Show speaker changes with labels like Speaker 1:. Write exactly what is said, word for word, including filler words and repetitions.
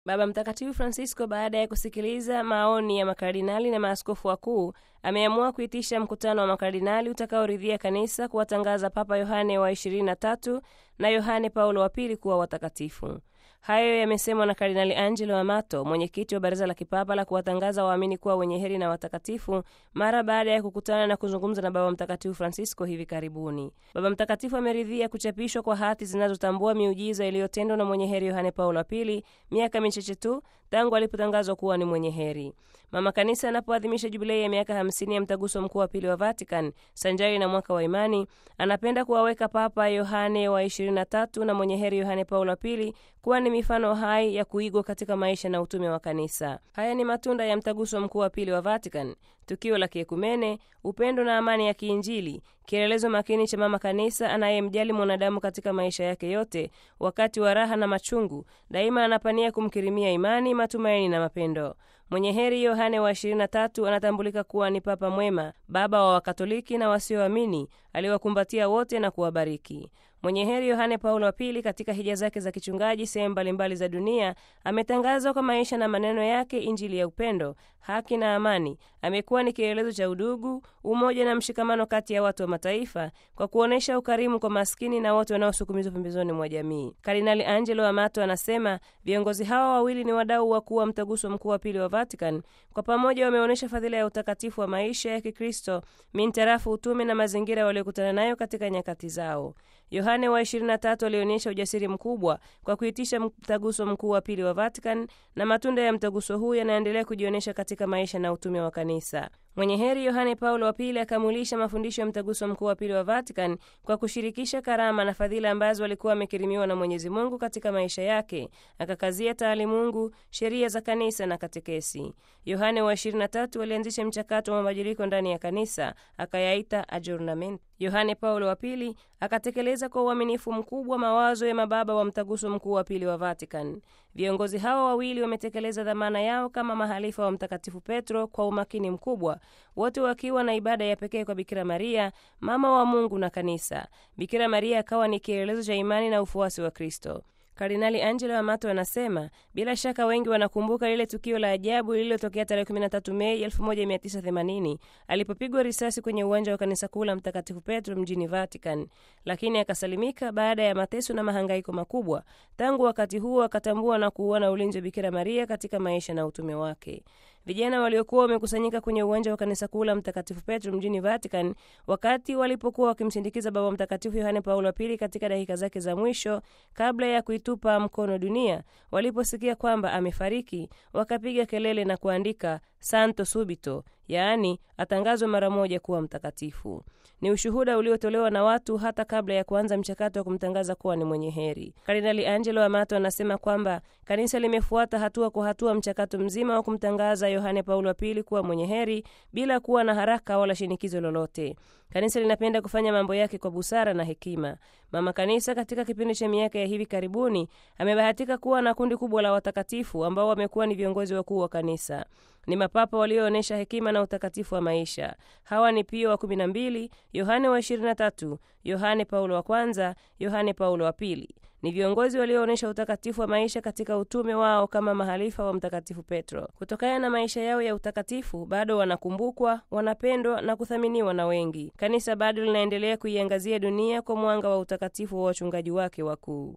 Speaker 1: Baba Mtakatifu Francisco, baada ya kusikiliza maoni ya makardinali na maaskofu wakuu, ameamua kuitisha mkutano wa makardinali utakaoridhia kanisa kuwatangaza Papa Yohane wa ishirini na tatu na Yohane Paulo wa pili kuwa watakatifu. Hayo yamesemwa na Kardinali Angelo Amato, mwenyekiti wa Baraza la Kipapa la kuwatangaza waamini kuwa wenye heri na watakatifu, mara baada ya kukutana na kuzungumza na Baba Mtakatifu Francisco hivi karibuni. Baba Mtakatifu ameridhia kuchapishwa kwa hati zinazotambua miujiza iliyotendwa na mwenye heri Yohane Paulo wa pili miaka michache tu tangu alipotangazwa kuwa ni mwenye heri. Mama Kanisa anapoadhimisha jubilei ya miaka hamsini ya mtaguso mkuu wa pili wa Vatican sanjari na mwaka wa imani, anapenda kuwaweka Papa Yohane wa ishirini na tatu na mwenye heri Yohane Paulo wa pili kuwa ni mifano hai ya kuigwa katika maisha na utume wa kanisa. Haya ni matunda ya mtaguso mkuu wa pili wa Vatican, tukio la kiekumene, upendo na amani ya kiinjili, kielelezo makini cha Mama Kanisa anayemjali mwanadamu katika maisha yake yote, wakati wa raha na machungu, daima anapania kumkirimia imani, matumaini na mapendo. Mwenye heri Yohane wa ishirini na tatu anatambulika kuwa ni papa mwema, baba wa Wakatoliki na wasioamini, aliwakumbatia wote na kuwabariki. Mwenye heri Yohane Paulo wa pili katika hija zake za kichungaji sehemu mbalimbali za dunia ametangaza kwa maisha na maneno yake injili ya upendo, haki na amani. Amekuwa ni kielelezo cha udugu, umoja na mshikamano kati ya watu wa mataifa kwa kuonesha ukarimu kwa maskini na wote wanaosukumizwa pembezoni mwa jamii. Kardinali Angelo Amato anasema viongozi hawa wawili ni wadau wakuu wa mtaguso mkuu wa pili wa Vatican. Kwa pamoja wameonesha fadhila ya utakatifu wa maisha ya Kikristo mintarafu utume na mazingira waliokutana nayo katika nyakati zao. Yohane wa ishirini na tatu alionyesha ujasiri mkubwa kwa kuitisha mtaguso mkuu wa pili wa Vatican, na matunda ya mtaguso huu yanaendelea kujionyesha katika maisha na utume wa kanisa. Mwenye heri Yohane Paulo wa pili akamulisha mafundisho ya mtaguso mkuu wa pili wa Vatican kwa kushirikisha karama na fadhila ambazo walikuwa wamekirimiwa na Mwenyezi Mungu katika maisha yake. Akakazia taalimungu, sheria za kanisa na katekesi. Yohane wa ishirini na tatu alianzisha mchakato wa mabadiliko ndani ya kanisa, akayaita adjournament. Yohane Paulo wa pili akatekeleza kwa uaminifu mkubwa mawazo ya mababa wa mtaguso mkuu wa pili wa Vatican. Viongozi hawa wawili wametekeleza dhamana yao kama mahalifa wa Mtakatifu Petro kwa umakini mkubwa, wote wakiwa na ibada ya pekee kwa Bikira Maria, mama wa Mungu na kanisa. Bikira Maria akawa ni kielelezo cha imani na ufuasi wa Kristo. Kardinali Angelo Amato anasema bila shaka wengi wanakumbuka lile tukio la ajabu lililotokea tarehe kumi na tatu Mei elfu moja mia tisa themanini alipopigwa risasi kwenye uwanja wa kanisa kuu la Mtakatifu Petro mjini Vatican, lakini akasalimika baada ya mateso na mahangaiko makubwa. Tangu wakati huo akatambua na kuuona ulinzi wa Bikira Maria katika maisha na utume wake. Vijana waliokuwa wamekusanyika kwenye uwanja wa kanisa kuu la Mtakatifu Petro mjini Vatican wakati walipokuwa wakimsindikiza Baba Mtakatifu Yohane Paulo wa pili katika dakika zake za mwisho kabla ya kuitupa mkono dunia, waliposikia kwamba amefariki, wakapiga kelele na kuandika Santo Subito, yaani atangazwe mara moja kuwa mtakatifu. Ni ushuhuda uliotolewa na watu hata kabla ya kuanza mchakato wa kumtangaza kuwa ni mwenye heri. Kardinali Angelo Amato anasema kwamba kanisa limefuata hatua kwa hatua mchakato mzima wa kumtangaza Yohane Paulo wa pili kuwa mwenye heri bila kuwa na haraka wala shinikizo lolote. Kanisa linapenda kufanya mambo yake kwa busara na hekima. Mama Kanisa katika kipindi cha miaka ya hivi karibuni amebahatika kuwa na kundi kubwa la watakatifu ambao wamekuwa ni viongozi wakuu wa kanisa. Ni mapapa walioonesha hekima na utakatifu wa maisha. Hawa ni Pio wa kumi na mbili, Yohane wa ishirini na tatu, Yohane Paulo wa kwanza, Yohane Paulo wa pili. Ni viongozi walioonesha utakatifu wa maisha katika utume wao kama mahalifa wa Mtakatifu Petro. Kutokana na maisha yao ya utakatifu, bado wanakumbukwa, wanapendwa na kuthaminiwa na wengi. Kanisa bado linaendelea kuiangazia dunia kwa mwanga wa utakatifu wa wachungaji wake wakuu.